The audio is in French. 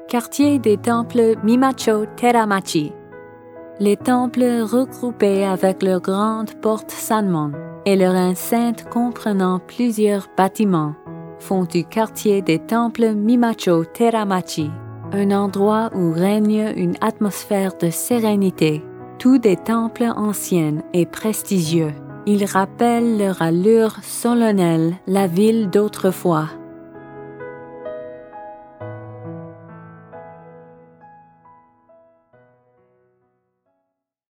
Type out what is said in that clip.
Quartier des temples Mimacho Teramachi. Les temples regroupés avec leurs grandes portes Sanmon et leur enceinte comprenant plusieurs bâtiments font du quartier des temples Mimacho Teramachi un endroit où règne une atmosphère de sérénité. Tous des temples anciens et prestigieux. Ils rappellent leur allure solennelle la ville d'autrefois.